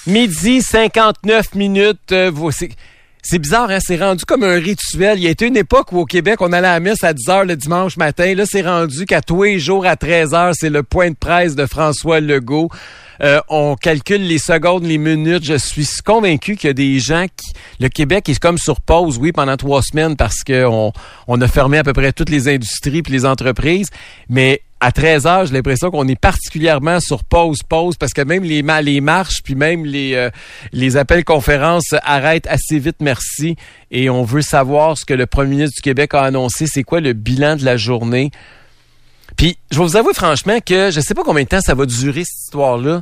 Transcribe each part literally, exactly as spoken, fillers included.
Midi, cinquante-neuf minutes. Euh, c'est, c'est bizarre, hein? C'est rendu comme un rituel. Il y a été une époque où au Québec, on allait à la messe à dix heures le dimanche matin. Là, c'est rendu qu'à tous les jours à treize heures, c'est le point de presse de François Legault. Euh, on calcule les secondes, les minutes. Je suis convaincu qu'il y a des gens qui... Le Québec est comme sur pause, oui, pendant trois semaines parce qu'on on a fermé à peu près toutes les industries puis les entreprises. Mais à treize heures, j'ai l'impression qu'on est particulièrement sur pause, pause, parce que même les, les marches puis même les, euh, les appels conférences arrêtent assez vite, merci. Et on veut savoir ce que le premier ministre du Québec a annoncé. C'est quoi le bilan de la journée? Puis, je vais vous avouer franchement que je sais pas combien de temps ça va durer, cette histoire-là.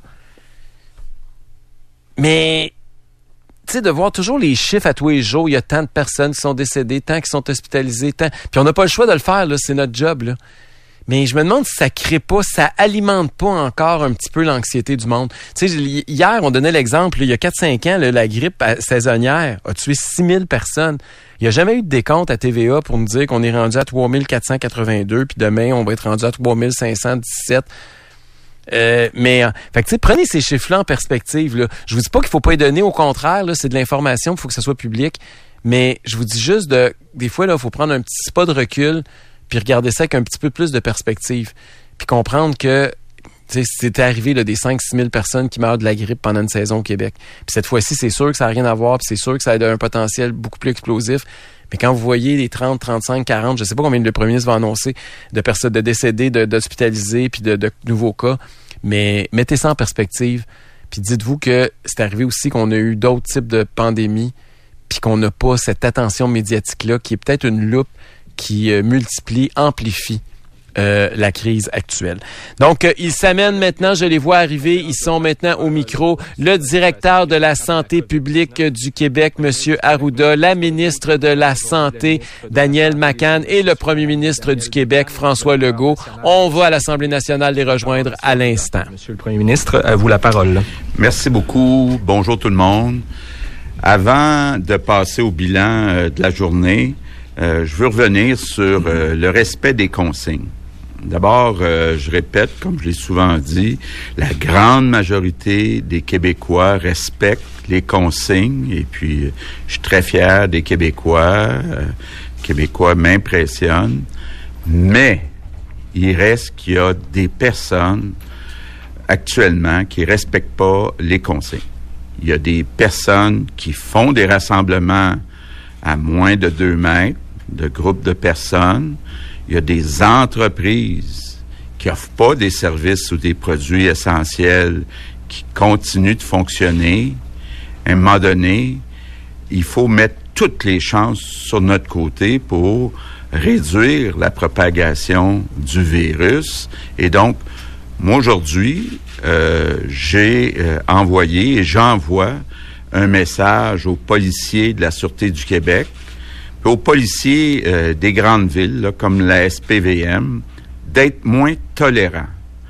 Mais, tu sais, de voir toujours les chiffres à tous les jours, il y a tant de personnes qui sont décédées, tant qui sont hospitalisées, tant... Puis on n'a pas le choix de le faire, là, c'est notre job, là. Mais je me demande si ça crée pas, ça alimente pas encore un petit peu l'anxiété du monde. Tu sais, hier, on donnait l'exemple, là, il y a quatre cinq ans, là, la grippe saisonnière a tué six mille personnes. Il n'y a jamais eu de décompte à T V A pour nous dire qu'on est rendu à trois mille quatre cent quatre-vingt-deux, puis demain, on va être rendu à trois mille cinq cent dix-sept. Euh, mais, fait que, tu sais, prenez ces chiffres-là en perspective, là. Je vous dis pas qu'il faut pas les donner, au contraire, là, c'est de l'information, il faut que ça soit public. Mais je vous dis juste de, des fois, là, il faut prendre un petit pas de recul, puis regarder ça avec un petit peu plus de perspective. Puis comprendre que, tu sais, c'était arrivé, là, des cinq à six mille personnes qui meurent de la grippe pendant une saison au Québec. Puis cette fois-ci, c'est sûr que ça n'a rien à voir, puis c'est sûr que ça a un potentiel beaucoup plus explosif. Mais quand vous voyez les trente, trente-cinq, quarante, je sais pas combien le premier ministre va annoncer de personnes de décédées, de, d'hospitalisées, puis de, de nouveaux cas, mais mettez ça en perspective. Puis dites-vous que c'est arrivé aussi qu'on a eu d'autres types de pandémies, puis qu'on n'a pas cette attention médiatique-là, qui est peut-être une loupe qui euh, multiplie, amplifie euh, la crise actuelle. Donc, euh, ils s'amènent maintenant, je les vois arriver, ils sont maintenant au micro, le directeur de la santé publique du Québec, M. Arruda, la ministre de la Santé, Danielle McCann, et le premier ministre du Québec, François Legault. On va à l'Assemblée nationale les rejoindre à l'instant. Monsieur le premier ministre, à vous la parole. Merci beaucoup. Bonjour tout le monde. Avant de passer au bilan euh, de la journée, Euh, je veux revenir sur euh, le respect des consignes. D'abord, euh, je répète, comme je l'ai souvent dit, la grande majorité des Québécois respectent les consignes et puis je suis très fier des Québécois. Euh, Québécois m'impressionnent, mais il reste qu'il y a des personnes actuellement qui respectent pas les consignes. Il y a des personnes qui font des rassemblements à moins de deux mètres, de groupes de personnes. Il y a des entreprises qui offrent pas des services ou des produits essentiels qui continuent de fonctionner. À un moment donné, il faut mettre toutes les chances sur notre côté pour réduire la propagation du virus. Et donc, moi, aujourd'hui, euh, j'ai euh, envoyé et j'envoie un message aux policiers de la Sûreté du Québec, puis aux policiers euh, des grandes villes, là, comme la S P V M, d'être moins tolérants.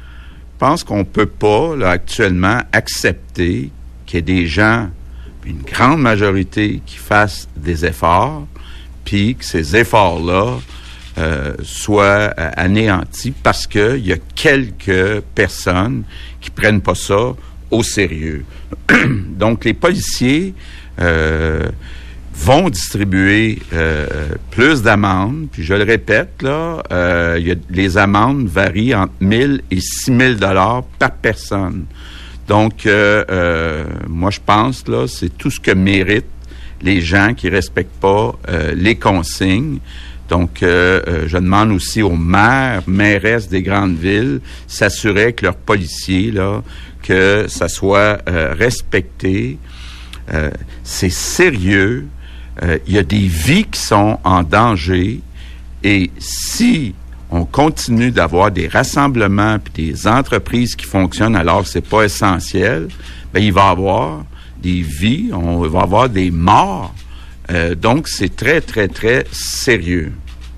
Je pense qu'on peut pas, là, actuellement, accepter qu'il y ait des gens, une grande majorité, qui fassent des efforts, puis que ces efforts-là euh, soient euh, anéantis parce qu'il y a quelques personnes qui prennent pas ça au sérieux. Donc, les policiers euh, vont distribuer euh, plus d'amendes. Puis, je le répète, là, euh, y a, les amendes varient entre mille et six mille dollars par personne. Donc, euh, euh, moi, je pense, là, c'est tout ce que méritent les gens qui respectent pas euh, les consignes. Donc, euh, euh, je demande aussi aux maires, mairesses des grandes villes, s'assurer que leurs policiers, là, que ça soit euh, respecté. Euh, c'est sérieux. Euh, il y a des vies qui sont en danger. Et si on continue d'avoir des rassemblements puis des entreprises qui fonctionnent alors que c'est pas essentiel, ben il va y avoir des vies, on va avoir des morts. Euh, donc, c'est très, très, très sérieux.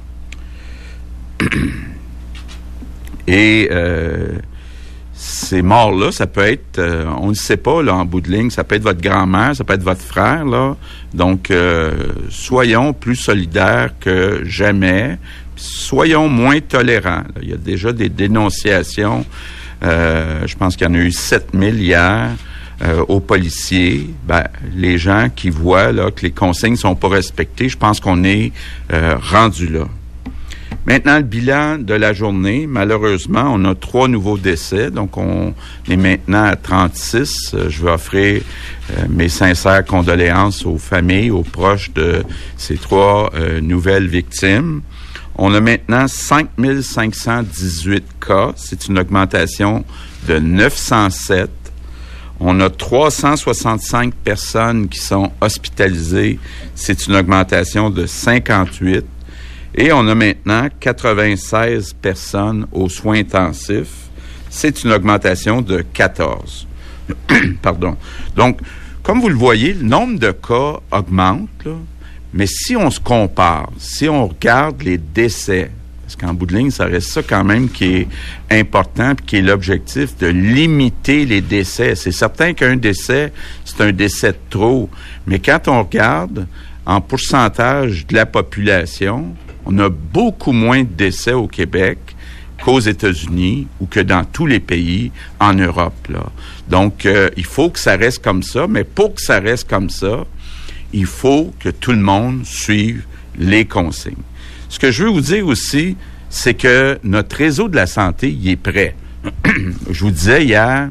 Et euh, ces morts-là, ça peut être, euh, on ne sait pas, là, en bout de ligne, ça peut être votre grand-mère, ça peut être votre frère, là. Donc, euh, soyons plus solidaires que jamais. Soyons moins tolérants. Là. Il y a déjà des dénonciations. Euh, je pense qu'il y en a eu sept mille hier. euh, aux policiers, ben, les gens qui voient là, que les consignes sont pas respectées, je pense qu'on est euh, rendu là. Maintenant, le bilan de la journée, malheureusement, on a trois nouveaux décès, donc on est maintenant à trente-six. Je veux offrir euh, mes sincères condoléances aux familles, aux proches de ces trois euh, nouvelles victimes. On a maintenant cinq mille cinq cent dix-huit cas, c'est une augmentation de neuf cent sept. On a trois cent soixante-cinq personnes qui sont hospitalisées, c'est une augmentation de cinquante-huit. Et on a maintenant quatre-vingt-seize personnes aux soins intensifs. C'est une augmentation de quatorze. Pardon. Donc, comme vous le voyez, le nombre de cas augmente, là, mais si on se compare, si on regarde les décès, parce qu'en bout de ligne, ça reste ça quand même qui est important puis qui est l'objectif de limiter les décès. C'est certain qu'un décès, c'est un décès de trop, mais quand on regarde en pourcentage de la population, on a beaucoup moins de décès au Québec qu'aux États-Unis ou que dans tous les pays en Europe, là. Donc, euh, il faut que ça reste comme ça, mais pour que ça reste comme ça, il faut que tout le monde suive les consignes. Ce que je veux vous dire aussi, c'est que notre réseau de la santé, il est prêt. Je vous disais hier,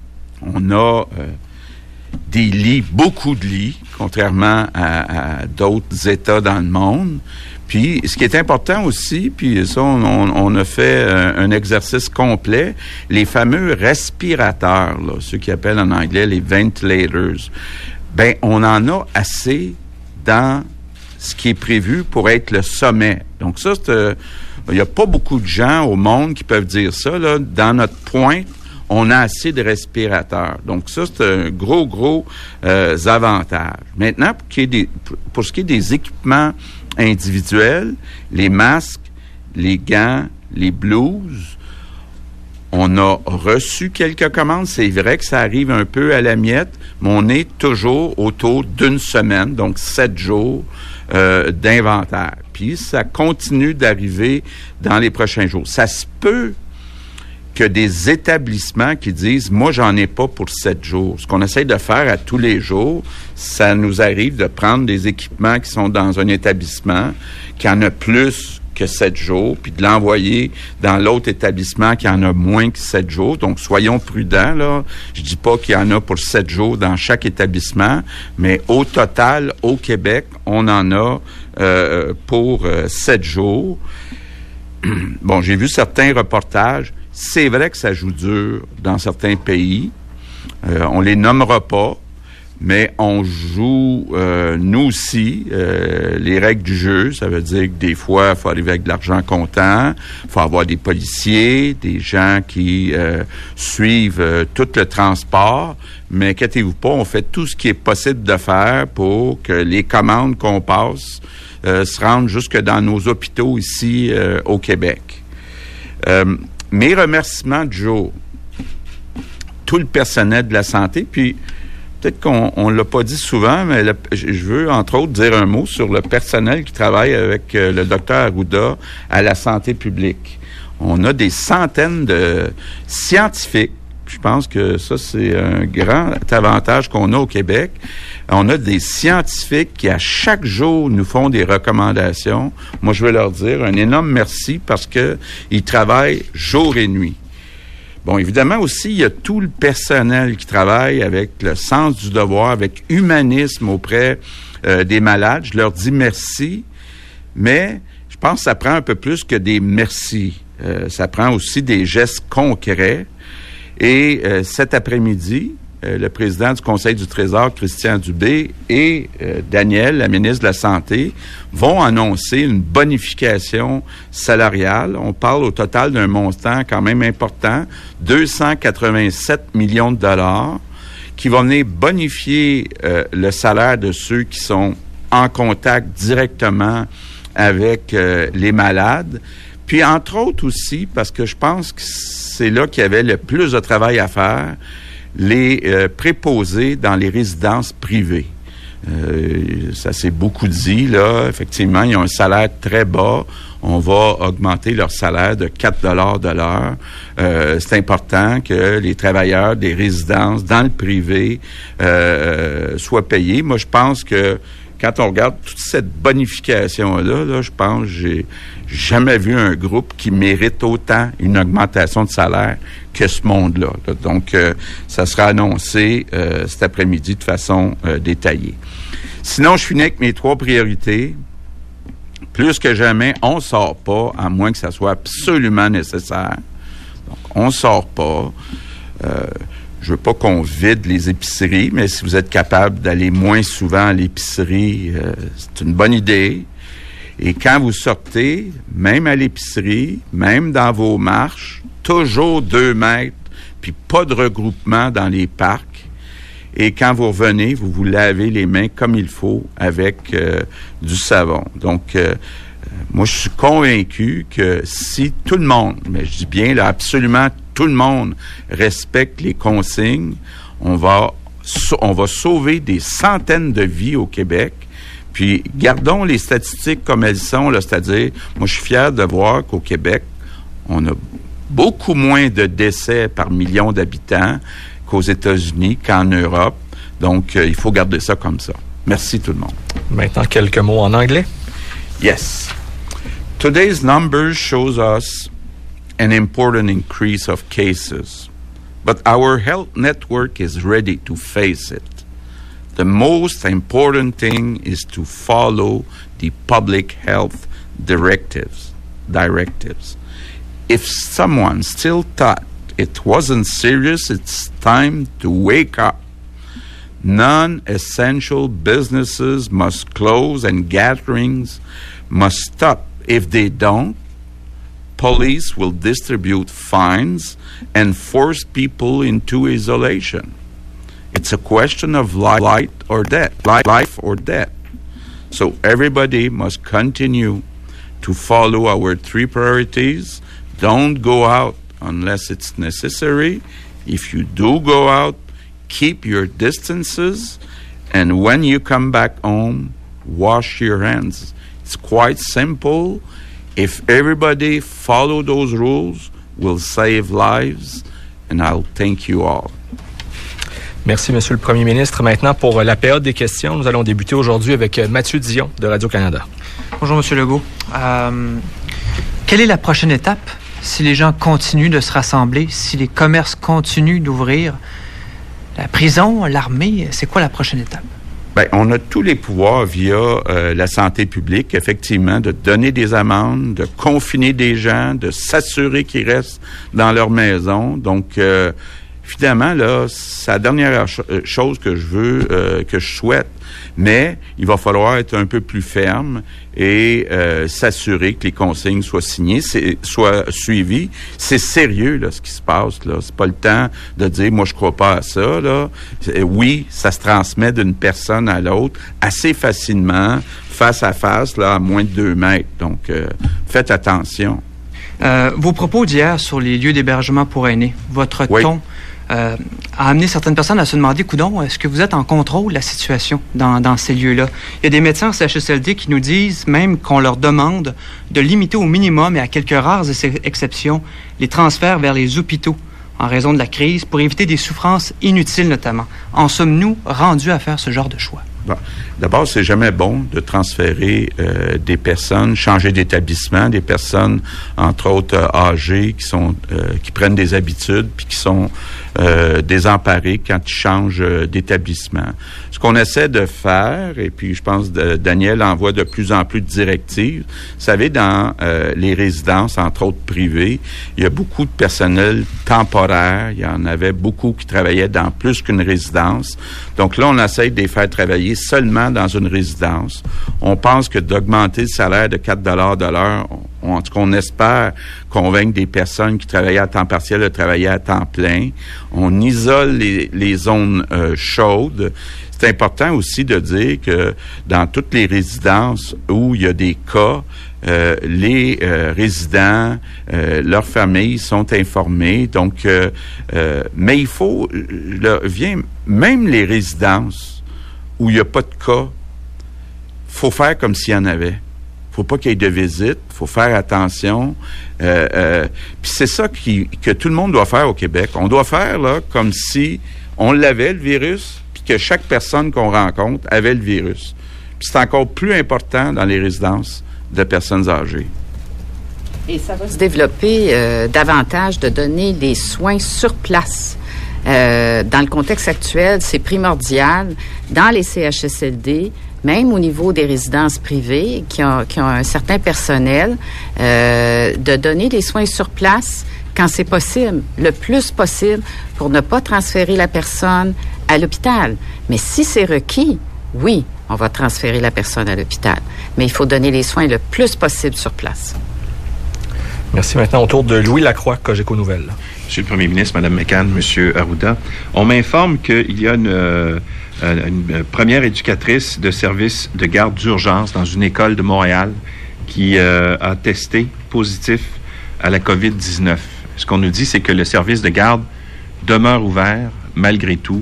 on a euh, des lits, beaucoup de lits, contrairement à, à d'autres États dans le monde. Puis, ce qui est important aussi, puis ça, on, on a fait un, un exercice complet, les fameux respirateurs, là, ceux qui appellent en anglais les ventilators, ben on en a assez dans ce qui est prévu pour être le sommet. Donc ça, c'est, euh, il n'y a pas beaucoup de gens au monde qui peuvent dire ça, là. Dans notre pointe, on a assez de respirateurs. Donc ça, c'est un gros, gros euh, avantage. Maintenant, pour, qu'il y ait des, pour ce qui est des équipements individuels, les masques, les gants, les blouses, on a reçu quelques commandes. C'est vrai que ça arrive un peu à la miette, mais on est toujours autour d'une semaine, donc sept jours euh, d'inventaire. Puis ça continue d'arriver dans les prochains jours. Ça se peut que des établissements qui disent « Moi, j'en ai pas pour sept jours ». Ce qu'on essaie de faire à tous les jours, ça nous arrive de prendre des équipements qui sont dans un établissement qui en a plus que sept jours, puis de l'envoyer dans l'autre établissement qui en a moins que sept jours. Donc, soyons prudents, là. Je dis pas qu'il y en a pour sept jours dans chaque établissement, mais au total, au Québec, on en a euh, pour euh, sept jours. Bon, j'ai vu certains reportages. C'est vrai que ça joue dur dans certains pays. Euh, on les nommera pas, mais on joue, euh, nous aussi, euh, les règles du jeu. Ça veut dire que des fois, il faut arriver avec de l'argent comptant, il faut avoir des policiers, des gens qui euh, suivent euh, tout le transport. Mais inquiétez-vous pas, on fait tout ce qui est possible de faire pour que les commandes qu'on passe euh, se rendent jusque dans nos hôpitaux ici euh, au Québec. Euh, Mes remerciements du jour, tout le personnel de la santé, puis peut-être qu'on on l'a pas dit souvent, mais le, je veux entre autres dire un mot sur le personnel qui travaille avec euh, le docteur Arruda à la santé publique. On a des centaines de scientifiques. Je pense que ça, c'est un grand avantage qu'on a au Québec. On a des scientifiques qui, à chaque jour, nous font des recommandations. Moi, je veux leur dire un énorme merci parce que ils travaillent jour et nuit. Bon, évidemment aussi, il y a tout le personnel qui travaille avec le sens du devoir, avec humanisme auprès euh, des malades. Je leur dis merci, mais je pense que ça prend un peu plus que des merci. Euh, ça prend aussi des gestes concrets. Et euh, cet après-midi, euh, le président du Conseil du Trésor, Christian Dubé, et euh, Danielle, la ministre de la Santé, vont annoncer une bonification salariale. On parle au total d'un montant quand même important, deux cent quatre-vingt-sept millions de dollars, qui vont venir bonifier euh, le salaire de ceux qui sont en contact directement avec euh, les malades. Puis, entre autres aussi, parce que je pense que c'est là qu'il y avait le plus de travail à faire, les euh, préposés dans les résidences privées. Euh, ça s'est beaucoup dit, là. Effectivement, ils ont un salaire très bas. On va augmenter leur salaire de quatre dollars de l'heure. Euh, c'est important que les travailleurs des résidences dans le privé euh, soient payés. Moi, je pense que quand on regarde toute cette bonification-là, là, je pense que j'ai jamais vu un groupe qui mérite autant une augmentation de salaire que ce monde-là. Là. Donc, euh, ça sera annoncé euh, cet après-midi de façon euh, détaillée. Sinon, je finis avec mes trois priorités. Plus que jamais, on ne sort pas, à moins que ça soit absolument nécessaire. Donc, on ne sort pas. Euh, je veux pas qu'on vide les épiceries, mais si vous êtes capable d'aller moins souvent à l'épicerie, euh, c'est une bonne idée. Et quand vous sortez, même à l'épicerie, même dans vos marches, toujours deux mètres, puis pas de regroupement dans les parcs. Et quand vous revenez, vous vous lavez les mains comme il faut avec euh, du savon. Donc, euh, moi, je suis convaincu que si tout le monde, mais je dis bien là, absolument tout le monde respecte les consignes, on va, on va sauver des centaines de vies au Québec. Puis, gardons les statistiques comme elles sont, là, c'est-à-dire, moi, je suis fier de voir qu'au Québec, on a beaucoup moins de décès par million d'habitants qu'aux États-Unis, qu'en Europe. Donc, euh, il faut garder ça comme ça. Merci tout le monde. Maintenant, quelques mots en anglais. Yes. Today's numbers shows us an important increase of cases, but our health network is ready to face it. The most important thing is to follow the public health directives. Directives. If someone still thought it wasn't serious, it's time to wake up. Non-essential businesses must close and gatherings must stop. If they don't, police will distribute fines and force people into isolation. It's a question of life or death, life or death. So everybody must continue to follow our three priorities. Don't go out unless it's necessary. If you do go out, keep your distances, and when you come back home, wash your hands. It's quite simple. If everybody follow those rules, we'll save lives, and I'll thank you all. Merci, Monsieur le Premier ministre. Maintenant, pour la période des questions, nous allons débuter aujourd'hui avec Mathieu Dion de Radio-Canada. Bonjour, Monsieur Legault. Euh, quelle est la prochaine étape si les gens continuent de se rassembler, si les commerces continuent d'ouvrir? La prison, l'armée, c'est quoi la prochaine étape? Bien, on a tous les pouvoirs via euh, la santé publique, effectivement, de donner des amendes, de confiner des gens, de s'assurer qu'ils restent dans leur maison. Donc, euh, finalement, là, c'est la dernière ch- chose que je veux, euh, que je souhaite. Mais il va falloir être un peu plus ferme et euh, s'assurer que les consignes soient signées, c'est, soient suivies. C'est sérieux, là, ce qui se passe, là. C'est pas le temps de dire, moi, je crois pas à ça, là. C'est, oui, ça se transmet d'une personne à l'autre assez facilement, face à face, là, à moins de deux mètres. Donc, euh, faites attention. Euh, vos propos d'hier sur les lieux d'hébergement pour aînés, votre oui. ton euh, a amené certaines personnes à se demander, coudon, est-ce que vous êtes en contrôle de la situation dans, dans ces lieux-là? Il y a des médecins en C H S L D qui nous disent même qu'on leur demande de limiter au minimum et à quelques rares exceptions les transferts vers les hôpitaux en raison de la crise pour éviter des souffrances inutiles notamment. En sommes-nous rendus à faire ce genre de choix? Bon. D'abord, c'est jamais bon de transférer euh, des personnes, changer d'établissement, des personnes, entre autres, euh, âgées, qui sont euh, qui prennent des habitudes, puis qui sont euh, désemparées quand ils changent euh, d'établissement. Ce qu'on essaie de faire, et puis je pense que Daniel envoie de plus en plus de directives, vous savez, dans euh, les résidences, entre autres privées, il y a beaucoup de personnel temporaire, il y en avait beaucoup qui travaillaient dans plus qu'une résidence. Donc là, on essaie de les faire travailler seulement dans une résidence. On pense que d'augmenter le salaire de quatre dollars de l'heure, on, en tout cas, on espère convaincre des personnes qui travaillaient à temps partiel de travailler à temps plein. On isole les, les zones euh, chaudes. C'est important aussi de dire que dans toutes les résidences où il y a des cas, euh, les euh, résidents, euh, leurs familles sont informés. Donc, euh, euh, mais il faut, là, vient, même les résidences où il n'y a pas de cas, faut faire comme s'il y en avait. Faut pas qu'il y ait de visite, faut faire attention. Euh, euh, puis c'est ça qui, que tout le monde doit faire au Québec. On doit faire là comme si on l'avait, le virus, puis que chaque personne qu'on rencontre avait le virus. Puis c'est encore plus important dans les résidences de personnes âgées. Et ça va se développer euh, davantage de donner des soins sur place. Euh, dans le contexte actuel, c'est primordial dans les C H S L D, même au niveau des résidences privées qui ont, qui ont un certain personnel, euh, de donner des soins sur place quand c'est possible, le plus possible, pour ne pas transférer la personne à l'hôpital. Mais si c'est requis, oui, on va transférer la personne à l'hôpital. Mais il faut donner les soins le plus possible sur place. Merci. Maintenant, au tour de Louis Lacroix, Cogeco Nouvelles. Monsieur le Premier ministre, Mme McCann, Monsieur Arruda, on m'informe qu'il y a une, euh, une première éducatrice de service de garde d'urgence dans une école de Montréal qui euh, a testé positif à la covid dix-neuf. Ce qu'on nous dit, c'est que le service de garde demeure ouvert malgré tout.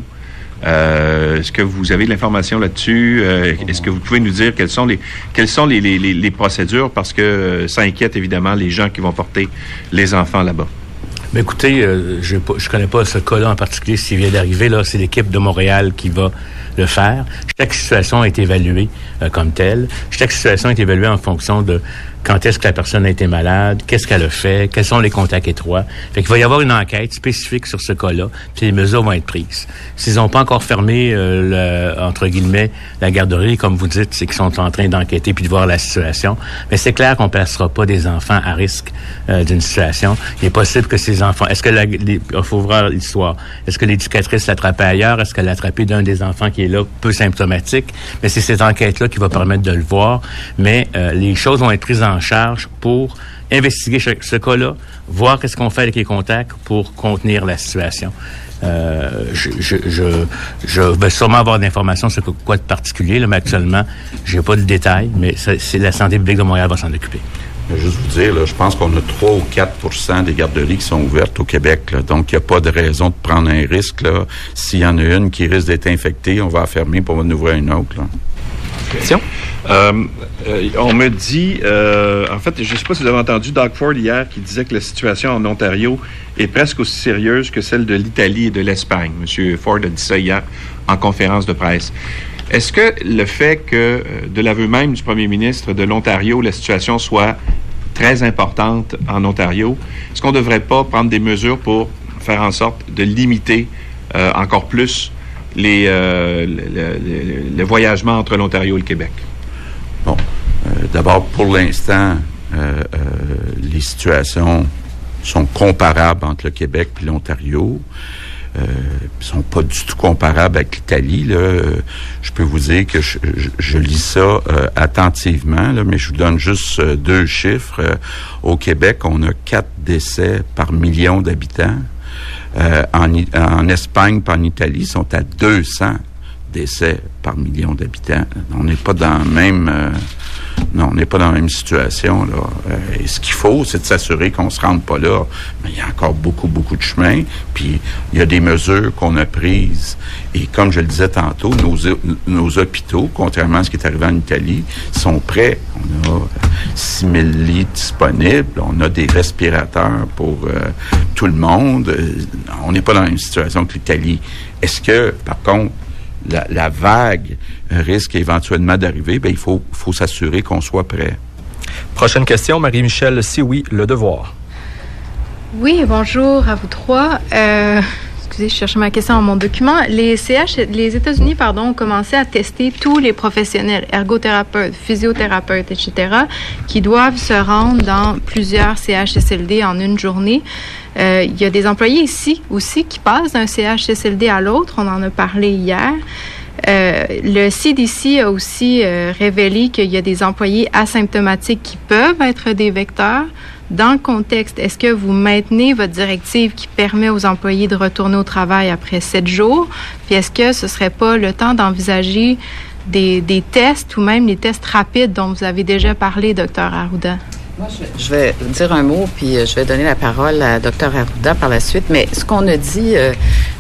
Euh, est-ce que vous avez de l'information là-dessus? Euh, est-ce que vous pouvez nous dire quelles sont les quelles sont les, les, les, les procédures? Parce que euh, ça inquiète évidemment les gens qui vont porter les enfants là-bas. Mais écoutez, euh, je ne connais pas ce cas-là en particulier, s'il vient d'arriver. Là, c'est l'équipe de Montréal qui va le faire. Chaque situation est évaluée euh, comme telle. Chaque situation est évaluée en fonction de quand est-ce que la personne a été malade, qu'est-ce qu'elle a fait, quels sont les contacts étroits. Fait qu'il va y avoir une enquête spécifique sur ce cas-là, puis les mesures vont être prises. S'ils n'ont pas encore fermé, euh, le, entre guillemets, la garderie, comme vous dites, c'est qu'ils sont en train d'enquêter puis de voir la situation. Mais c'est clair qu'on ne placera pas des enfants à risque euh, d'une situation. Il est possible que ces enfants... Est-ce que la... Il faut voir l'histoire. Est-ce que l'éducatrice l'attrapait ailleurs? Est-ce qu'elle l'a attrapé d'un des enfants qui est là, peu symptomatique? Mais c'est cette enquête-là qui va permettre de le voir. Mais euh, les choses vont être prises en charge pour investiguer ce, ce cas-là, voir qu'est-ce qu'on fait avec les contacts pour contenir la situation. Euh, je, je, je, je vais sûrement avoir d'informations sur quoi de particulier, là, mais actuellement, j'ai pas de détails, mais c'est, c'est la santé publique de Montréal va s'en occuper. Je vais juste vous dire, là, je pense qu'on a trois ou quatre pour cent des garderies qui sont ouvertes au Québec. Là, donc, il n'y a pas de raison de prendre un risque. Là. S'il y en a une qui risque d'être infectée, on va la fermer pour en ouvrir une autre. Là. Question? Euh, euh, on me dit, euh, en fait, je ne sais pas si vous avez entendu Doug Ford hier qui disait que la situation en Ontario est presque aussi sérieuse que celle de l'Italie et de l'Espagne. M. Ford a dit ça hier en conférence de presse. Est-ce que le fait que, de l'aveu même du premier ministre de l'Ontario, la situation soit très importante en Ontario, est-ce qu'on ne devrait pas prendre des mesures pour faire en sorte de limiter euh, encore plus les, euh, le, le, le voyagement entre l'Ontario et le Québec? Bon, euh, d'abord, pour l'instant, euh, euh, les situations sont comparables entre le Québec et l'Ontario. Euh, sont pas du tout comparables avec l'Italie. Là. Euh, je peux vous dire que je, je, je lis ça euh, attentivement, là, mais je vous donne juste euh, deux chiffres. Euh, au Québec, on a quatre décès par million d'habitants. Euh, en, en Espagne et en Italie, ils sont à deux cents décès par million d'habitants. On n'est pas dans le même... Euh, non, on n'est pas dans la même situation. Là. Euh, et ce qu'il faut, c'est de s'assurer qu'on ne se rende pas là. Mais il y a encore beaucoup, beaucoup de chemin. Puis, il y a des mesures qu'on a prises. Et comme je le disais tantôt, nos, nos hôpitaux, contrairement à ce qui est arrivé en Italie, sont prêts. On a six mille lits disponibles. On a des respirateurs pour euh, tout le monde. On n'est pas dans la même situation que l'Italie. Est-ce que, par contre, La, la vague risque éventuellement d'arriver, bien, il faut, faut s'assurer qu'on soit prêt. Prochaine question, Marie-Michel Sioui, Le Devoir. Oui, bonjour à vous trois. Euh, excusez, je cherchais ma question dans mon document. Les C H, les États-Unis, pardon, ont commencé à tester tous les professionnels, ergothérapeutes, physiothérapeutes, et cetera, qui doivent se rendre dans plusieurs C H S L D en une journée. Euh, il y a des employés ici aussi qui passent d'un C H S L D à l'autre. On en a parlé hier. Euh, le C D C a aussi euh, révélé qu'il y a des employés asymptomatiques qui peuvent être des vecteurs. Dans le contexte, est-ce que vous maintenez votre directive qui permet aux employés de retourner au travail après sept jours? Puis est-ce que ce serait pas le temps d'envisager des, des tests ou même les tests rapides dont vous avez déjà parlé, docteur Arruda? Moi, je, je vais dire un mot, puis je vais donner la parole à docteur Arruda par la suite. Mais ce qu'on a dit, euh,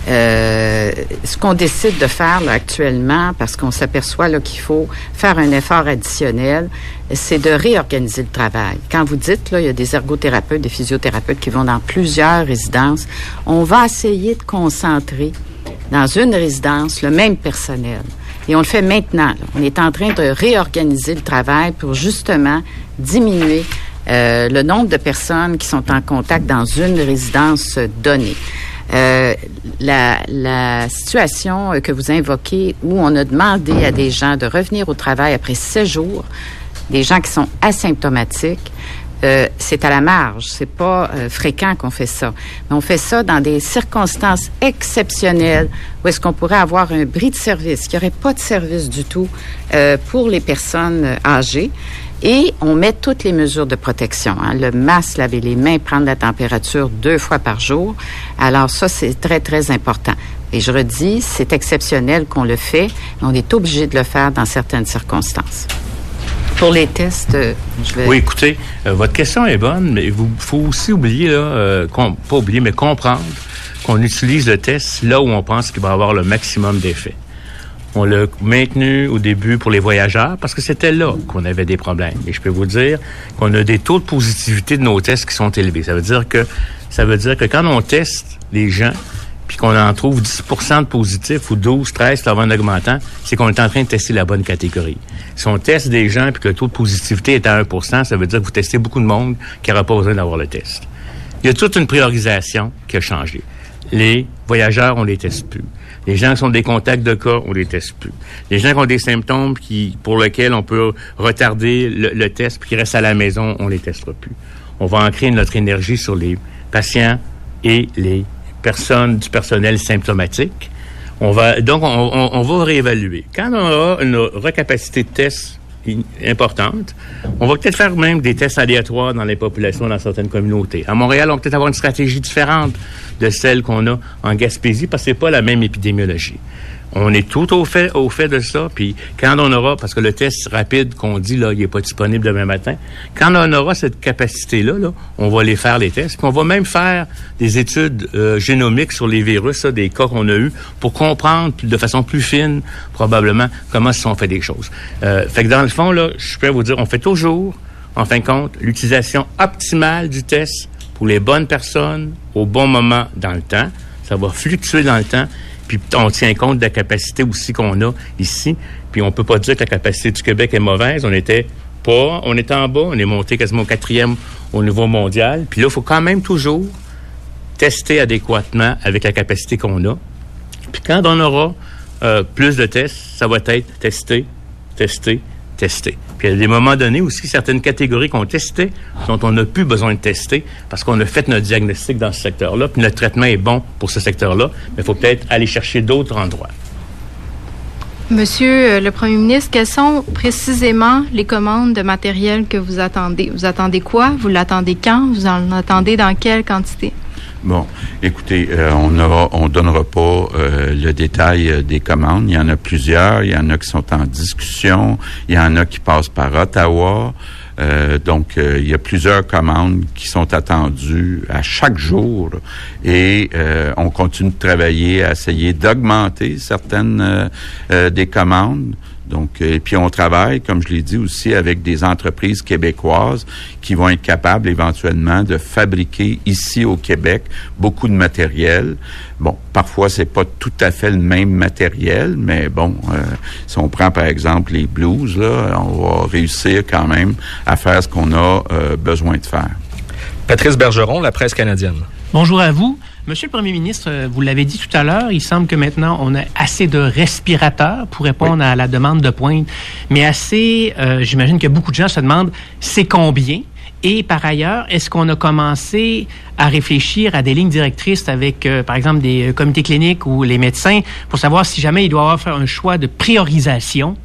Euh, ce qu'on décide de faire là, actuellement, parce qu'on s'aperçoit là, qu'il faut faire un effort additionnel, c'est de réorganiser le travail. Quand vous dites, là, il y a des ergothérapeutes, des physiothérapeutes qui vont dans plusieurs résidences, on va essayer de concentrer dans une résidence le même personnel. Et on le fait maintenant. Là. On est en train de réorganiser le travail pour justement diminuer euh, le nombre de personnes qui sont en contact dans une résidence donnée. Euh, la, la situation que vous invoquez où on a demandé à des gens de revenir au travail après sept jours, des gens qui sont asymptomatiques, euh, c'est à la marge. C'est pas euh, fréquent qu'on fait ça. Mais on fait ça dans des circonstances exceptionnelles où est-ce qu'on pourrait avoir un bris de service, qu'il n'y aurait pas de service du tout euh, pour les personnes âgées. Et on met toutes les mesures de protection. Hein. Le masque, laver les mains, prendre la température deux fois par jour. Alors ça, c'est très, très important. Et je redis, c'est exceptionnel qu'on le fait, mais on est obligé de le faire dans certaines circonstances. Pour les tests, euh, je vais... Oui, écoutez, euh, votre question est bonne, mais il faut aussi oublier, là, euh, pas oublier, mais comprendre qu'on utilise le test là où on pense qu'il va avoir le maximum d'effet. On l'a maintenu au début pour les voyageurs parce que c'était là qu'on avait des problèmes. Et je peux vous dire qu'on a des taux de positivité de nos tests qui sont élevés. Ça veut dire que ça veut dire que quand on teste les gens puis qu'on en trouve dix pour cent de positifs ou douze, treize, ça va en augmentant, c'est qu'on est en train de tester la bonne catégorie. Si on teste des gens puis que le taux de positivité est à un pour cent, ça veut dire que vous testez beaucoup de monde qui n'aura pas besoin d'avoir le test. Il y a toute une priorisation qui a changé. Les voyageurs, on les teste plus. Les gens qui sont des contacts de cas, on les teste plus. Les gens qui ont des symptômes qui, pour lesquels on peut retarder le, le test puis qui restent à la maison, on les testera plus. On va ancrer notre énergie sur les patients et les personnes du personnel symptomatique. On va, donc, on, on, on va réévaluer. Quand on aura une recapacité de tests importante, on va peut-être faire même des tests aléatoires dans les populations dans certaines communautés. À Montréal, on va peut-être avoir une stratégie différente de celle qu'on a en Gaspésie parce que c'est pas la même épidémiologie. On est tout au fait, au fait de ça, puis quand on aura, parce que le test rapide qu'on dit, là, il n'est pas disponible demain matin, quand on aura cette capacité-là, là, on va les faire, les tests, puis on va même faire des études euh, génomiques sur les virus, là, des cas qu'on a eus, pour comprendre de façon plus fine, probablement, comment se sont fait des choses. Euh, fait que dans le fond, là, je peux vous dire, on fait toujours, en fin de compte, l'utilisation optimale du test pour les bonnes personnes, au bon moment dans le temps. Ça va fluctuer dans le temps. Puis on tient compte de la capacité aussi qu'on a ici. Puis on peut pas dire que la capacité du Québec est mauvaise. On était pas, on était en bas, on est monté quasiment au quatrième au niveau mondial. Puis là, il faut quand même toujours tester adéquatement avec la capacité qu'on a. Puis quand on aura euh, plus de tests, ça va être testé, testé, testé. Puis à des moments donnés aussi, certaines catégories qu'on testait, dont on n'a plus besoin de tester, parce qu'on a fait notre diagnostic dans ce secteur-là, puis notre traitement est bon pour ce secteur-là, mais il faut peut-être aller chercher d'autres endroits. Monsieur le Premier ministre, quelles sont précisément les commandes de matériel que vous attendez? Vous attendez quoi? Vous l'attendez quand? Vous en attendez dans quelle quantité? Bon, écoutez, euh, on ne on donnera pas euh, le détail euh, des commandes. Il y en a plusieurs. Il y en a qui sont en discussion. Il y en a qui passent par Ottawa. Euh, donc, euh, il y a plusieurs commandes qui sont attendues à chaque jour. Et euh, on continue de travailler à essayer d'augmenter certaines euh, euh, des commandes. Donc, et puis on travaille, comme je l'ai dit aussi, avec des entreprises québécoises qui vont être capables éventuellement de fabriquer ici au Québec beaucoup de matériel. Bon, parfois c'est pas tout à fait le même matériel, mais bon, euh, si on prend par exemple les blouses, là, on va réussir quand même à faire ce qu'on a euh, besoin de faire. Patrice Bergeron, La Presse canadienne. Bonjour à vous. Monsieur le Premier ministre, vous l'avez dit tout à l'heure, il semble que maintenant, on a assez de respirateurs pour répondre oui. à la demande de pointe. Mais assez, euh, j'imagine que beaucoup de gens se demandent, c'est combien? Et par ailleurs, est-ce qu'on a commencé à réfléchir à des lignes directrices avec, euh, par exemple, des comités cliniques ou les médecins pour savoir si jamais il doit y avoir faire un choix de priorisation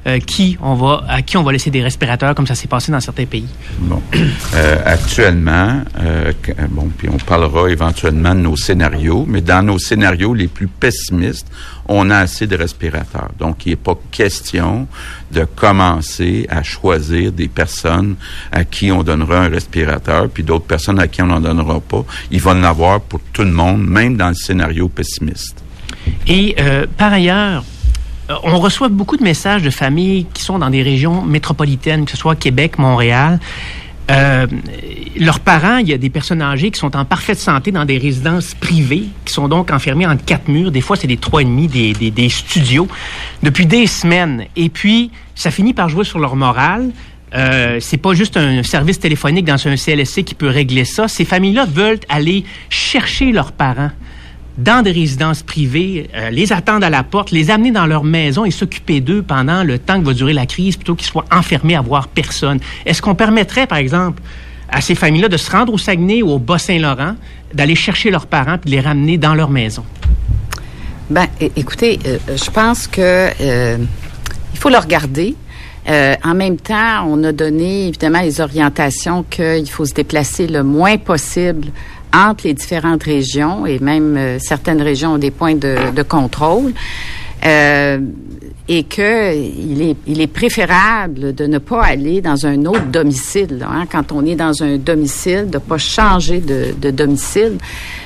euh, qui on va, à qui on va laisser des respirateurs, comme ça s'est passé dans certains pays? Bon. Euh, actuellement, euh, bon, puis on parlera éventuellement de nos scénarios, mais dans nos scénarios les plus pessimistes, on a assez de respirateurs. Donc, il n'est pas question de commencer à choisir des personnes à qui on donnera un respirateur, puis d'autres personnes à qui on n'en donnera pas. Il va en avoir pour tout le monde, même dans le scénario pessimiste. Et euh, par ailleurs, on reçoit beaucoup de messages de familles qui sont dans des régions métropolitaines, que ce soit Québec, Montréal. Euh, leurs parents, il y a des personnes âgées qui sont en parfaite santé dans des résidences privées, qui sont donc enfermées entre quatre murs. Des fois, c'est des trois et demi, des, des, des studios, depuis des semaines. Et puis, ça finit par jouer sur leur morale. Euh, c'est pas juste un service téléphonique dans un C L S C qui peut régler ça. Ces familles-là veulent aller chercher leurs parents dans des résidences privées, euh, les attendre à la porte, les amener dans leur maison et s'occuper d'eux pendant le temps que va durer la crise, plutôt qu'ils soient enfermés à voir personne. Est-ce qu'on permettrait, par exemple, à ces familles-là de se rendre au Saguenay ou au Bas-Saint-Laurent, d'aller chercher leurs parents puis de les ramener dans leur maison? Ben, écoutez, euh, je pense que euh, il faut le regarder. Euh, en même temps, on a donné évidemment les orientations qu'il faut se déplacer le moins possible entre les différentes régions, et même euh, certaines régions ont des points de, de contrôle, euh, et que il est, il est préférable de ne pas aller dans un autre domicile. Hein, quand on est dans un domicile, de pas changer de, de domicile.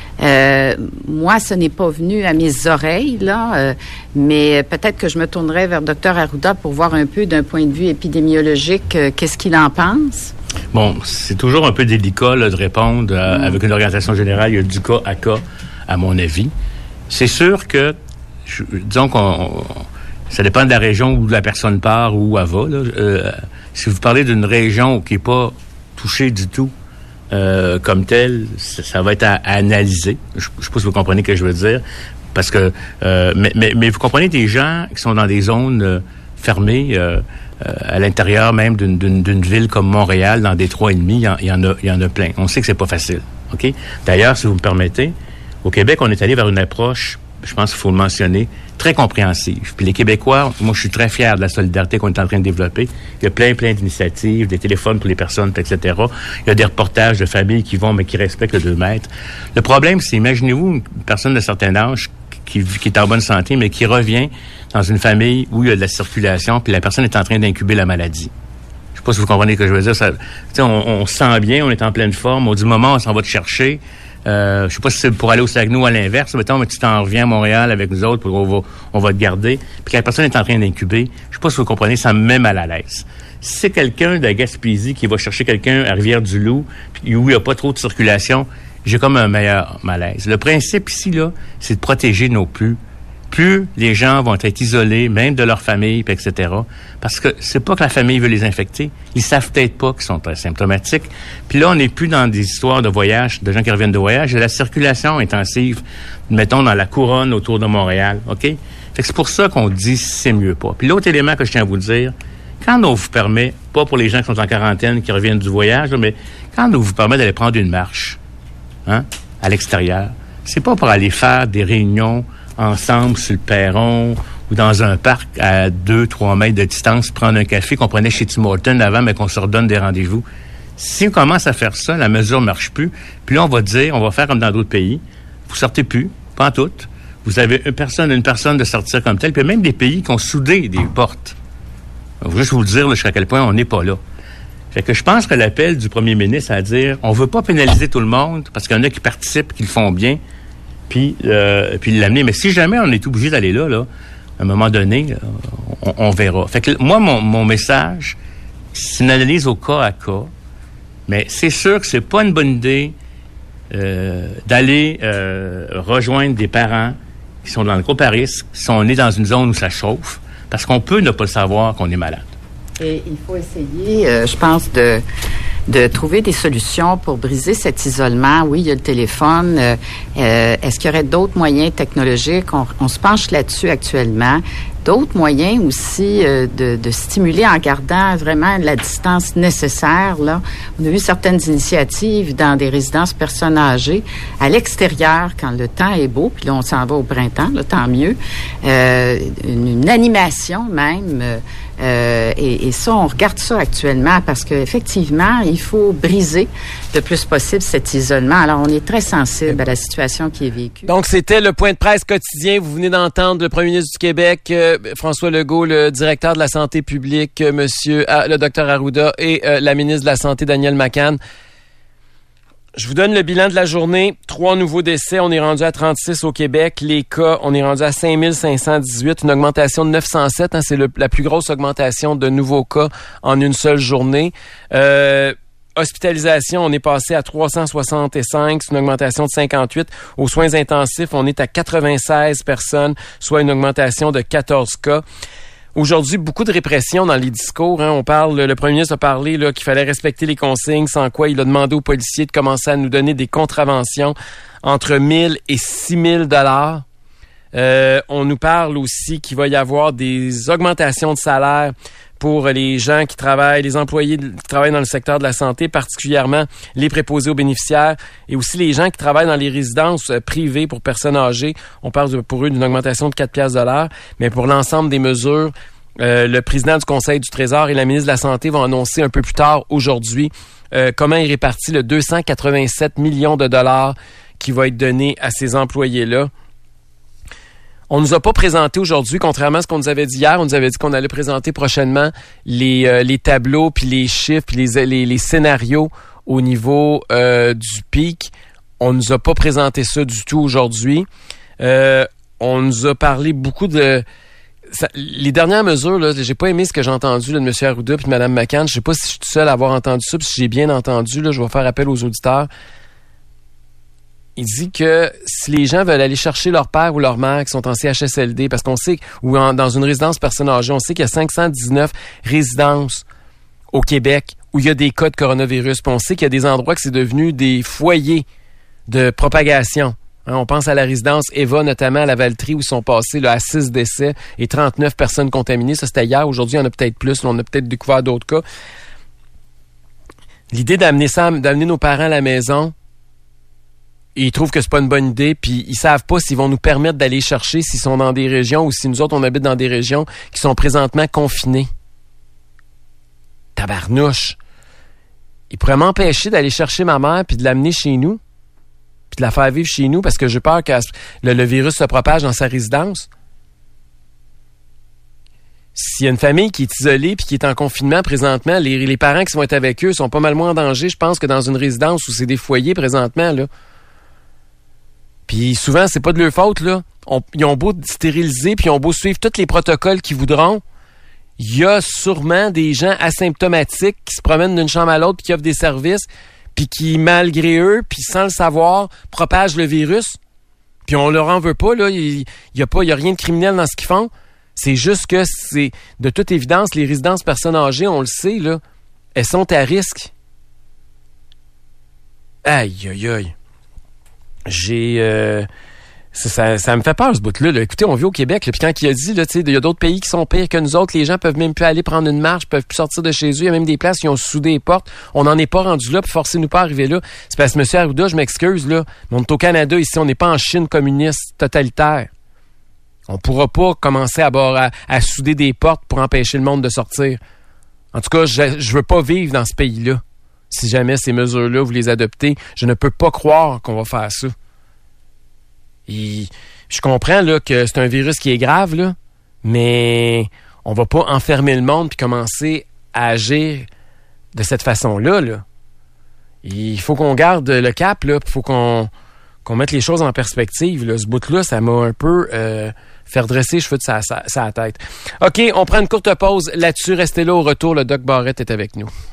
Euh, moi, ce n'est pas venu à mes oreilles, là, euh, mais peut-être que je me tournerai vers docteur Arruda pour voir un peu d'un point de vue épidémiologique euh, qu'est-ce qu'il en pense. Bon, c'est toujours un peu délicat là, de répondre euh, mmh. avec une orientation générale. Il y a du cas à cas, à mon avis. C'est sûr que, je, disons qu'on... On, ça dépend de la région où la personne part ou où elle va. Là. Euh, si vous parlez d'une région qui n'est pas touchée du tout euh, comme telle, ça, ça va être à, à analyser. Je ne sais pas si vous comprenez ce que je veux dire. Parce que... Euh, mais, mais, mais vous comprenez des gens qui sont dans des zones euh, fermées... Euh, Euh, à l'intérieur même d'une, d'une, d'une ville comme Montréal, dans des trois et demi, il y, en, il y en a, il y en a plein. On sait que c'est pas facile. Ok. D'ailleurs, si vous me permettez, au Québec, on est allé vers une approche, je pense qu'il faut le mentionner, très compréhensive. Puis les Québécois, moi, je suis très fier de la solidarité qu'on est en train de développer. Il y a plein, plein d'initiatives, des téléphones pour les personnes, et cetera. Il y a des reportages de familles qui vont, mais qui respectent le deux mètres. Le problème, c'est, imaginez-vous une personne de certain âge qui, qui est en bonne santé, mais qui revient dans une famille où il y a de la circulation, puis la personne est en train d'incuber la maladie. Je sais pas si vous comprenez ce que je veux dire. Ça, on, on se sent bien, on est en pleine forme. Au du moment, on s'en va te chercher. Euh, je sais pas si c'est pour aller au Saguenay ou à l'inverse. Mettons, mais tu t'en reviens à Montréal avec nous autres, puis on va, on va te garder. Puis que la personne est en train d'incuber, je sais pas si vous comprenez, ça me met mal à l'aise. Si c'est quelqu'un de Gaspésie qui va chercher quelqu'un à Rivière-du-Loup, puis où il n'y a pas trop de circulation, j'ai comme un meilleur malaise. Le principe ici, là, c'est de protéger nos plus. Plus les gens vont être isolés, même de leur famille, et cetera. Parce que c'est pas que la famille veut les infecter. Ils savent peut-être pas qu'ils sont très symptomatiques. Puis là, on n'est plus dans des histoires de voyage, de gens qui reviennent de voyage. Il y a la circulation intensive, mettons, dans la couronne autour de Montréal. OK? Fait que c'est pour ça qu'on dit c'est mieux pas. Puis l'autre élément que je tiens à vous dire, quand on vous permet, pas pour les gens qui sont en quarantaine, qui reviennent du voyage, là, mais quand on vous permet d'aller prendre une marche, hein, à l'extérieur, c'est pas pour aller faire des réunions ensemble sur le perron ou dans un parc à deux, trois mètres de distance, prendre un café qu'on prenait chez Tim Hortons avant, mais qu'on se redonne des rendez-vous. Si on commence à faire ça, la mesure ne marche plus. Puis là, on va dire, on va faire comme dans d'autres pays. Vous sortez plus, pas en tout. Vous avez une personne, une personne de sortir comme telle. Puis il y a même des pays qui ont soudé des portes. Je veux juste vous le dire là, jusqu'à quel point on n'est pas là. Fait que je pense que l'appel du premier ministre à dire, on veut pas pénaliser tout le monde parce qu'il y en a qui participent, qui le font bien, puis euh, puis l'amener. Mais si jamais on est obligé d'aller là, là, à un moment donné, on, on verra. Fait que moi, mon, mon message, c'est une analyse au cas à cas. Mais c'est sûr que c'est pas une bonne idée euh, d'aller euh, rejoindre des parents qui sont dans le groupe à risque, qui sont nés dans une zone où ça chauffe, parce qu'on peut ne pas le savoir qu'on est malade. Et il faut essayer, euh, je pense, de de trouver des solutions pour briser cet isolement. Oui, il y a le téléphone. Euh, euh, est-ce qu'il y aurait d'autres moyens technologiques? On, on se penche là-dessus actuellement. d'autres moyens aussi euh, de, de stimuler en gardant vraiment la distance nécessaire. Là, on a vu certaines initiatives dans des résidences personnes âgées à l'extérieur quand le temps est beau, puis là on s'en va au printemps, là, tant mieux. Euh, une, une animation même. Euh, Euh, et, et ça, on regarde ça actuellement parce qu'effectivement, il faut briser le plus possible cet isolement. Alors, on est très sensible à la situation qui est vécue. Donc, c'était le point de presse quotidien. Vous venez d'entendre le premier ministre du Québec, euh, François Legault, le directeur de la santé publique, euh, monsieur, ah, le docteur Arruda, et euh, la ministre de la Santé, Danielle McCann. Je vous donne le bilan de la journée. Trois nouveaux décès. On est rendu à trente-six au Québec. Les cas, on est rendu à cinq mille cinq cent dix-huit. Une augmentation de neuf cent sept. Hein, c'est le, la plus grosse augmentation de nouveaux cas en une seule journée. Euh, hospitalisation, on est passé à trois cent soixante-cinq. C'est une augmentation de cinquante-huit. Aux soins intensifs, on est à quatre-vingt-seize personnes, soit une augmentation de quatorze cas. Aujourd'hui, beaucoup de répression dans les discours. Hein. On parle, le premier ministre a parlé là, qu'il fallait respecter les consignes, sans quoi il a demandé aux policiers de commencer à nous donner des contraventions entre mille et six mille dollars. Euh, on nous parle aussi qu'il va y avoir des augmentations de salaire pour les gens qui travaillent, les employés qui travaillent dans le secteur de la santé, particulièrement les préposés aux bénéficiaires et aussi les gens qui travaillent dans les résidences privées pour personnes âgées. On parle pour eux d'une augmentation de quatre piastres de l'heure, mais pour l'ensemble des mesures, euh, le président du Conseil du Trésor et la ministre de la Santé vont annoncer un peu plus tard aujourd'hui euh, comment est réparti le deux cent quatre-vingt-sept millions de dollars qui va être donné à ces employés-là. On nous a pas présenté aujourd'hui, contrairement à ce qu'on nous avait dit hier. On nous avait dit qu'on allait présenter prochainement les euh, les tableaux, puis les chiffres, puis les, les les scénarios au niveau euh, du pic. On nous a pas présenté ça du tout aujourd'hui. Euh, on nous a parlé beaucoup de... Ça, les dernières mesures, là, j'ai pas aimé ce que j'ai entendu là, de M. Arruda puis de Mme McCann. Je sais pas si je suis tout seul à avoir entendu ça, puis si j'ai bien entendu, là, je vais faire appel aux auditeurs. Il dit que si les gens veulent aller chercher leur père ou leur mère qui sont en C H S L D, parce qu'on sait, ou en, dans une résidence personne âgée, on sait qu'il y a cinq cent dix-neuf résidences au Québec où il y a des cas de coronavirus. Puis on sait qu'il y a des endroits que c'est devenu des foyers de propagation. Hein, on pense à la résidence Eva, notamment à la Valtrie, où ils sont passés là, à six décès et trente-neuf personnes contaminées. Ça, c'était hier. Aujourd'hui, il y en a peut-être plus. Là, on a peut-être découvert d'autres cas. L'idée d'amener ça, d'amener nos parents à la maison, ils trouvent que c'est pas une bonne idée, puis ils savent pas s'ils vont nous permettre d'aller chercher s'ils sont dans des régions ou si nous autres, on habite dans des régions qui sont présentement confinées. Tabarnouche! Ils pourraient m'empêcher d'aller chercher ma mère puis de l'amener chez nous, puis de la faire vivre chez nous parce que j'ai peur que le, le virus se propage dans sa résidence. S'il y a une famille qui est isolée puis qui est en confinement présentement, les, les parents qui vont être avec eux sont pas mal moins en danger, je pense, que dans une résidence où c'est des foyers présentement, là. Puis souvent, c'est pas de leur faute, là. On, ils ont beau stériliser, puis ils ont beau suivre tous les protocoles qu'ils voudront. Il y a sûrement des gens asymptomatiques qui se promènent d'une chambre à l'autre puis qui offrent des services, puis qui, malgré eux, puis sans le savoir, propagent le virus. Puis on leur en veut pas, là. Il y a pas, il y a rien de criminel dans ce qu'ils font. C'est juste que c'est, de toute évidence, les résidences personnes âgées, on le sait, là, elles sont à risque. Aïe, aïe, aïe. J'ai... Euh, ça, ça, ça me fait peur, ce bout-là. Là. Écoutez, on vit au Québec, là, puis quand il a dit, là, il y a d'autres pays qui sont pires que nous autres, les gens peuvent même plus aller prendre une marche, peuvent plus sortir de chez eux, il y a même des places qui ont soudé les portes. On n'en est pas rendu là, puis forcez-nous pas à arriver là. C'est parce que, M. Arruda, je m'excuse, là, mais on est au Canada, ici, on n'est pas en Chine communiste totalitaire. On pourra pas commencer à, à, à souder des portes pour empêcher le monde de sortir. En tout cas, je, je veux pas vivre dans ce pays-là. Si jamais ces mesures-là, vous les adoptez, je ne peux pas croire qu'on va faire ça. Et je comprends là, que c'est un virus qui est grave, là, mais on va pas enfermer le monde puis commencer à agir de cette façon-là. Là. Il faut qu'on garde le cap, il faut qu'on, qu'on mette les choses en perspective. Là. Ce bout-là, ça m'a un peu euh, fait redresser les cheveux de sa, sa, sa tête. OK, on prend une courte pause là-dessus. Restez là au retour. Le Doc Barrette est avec nous.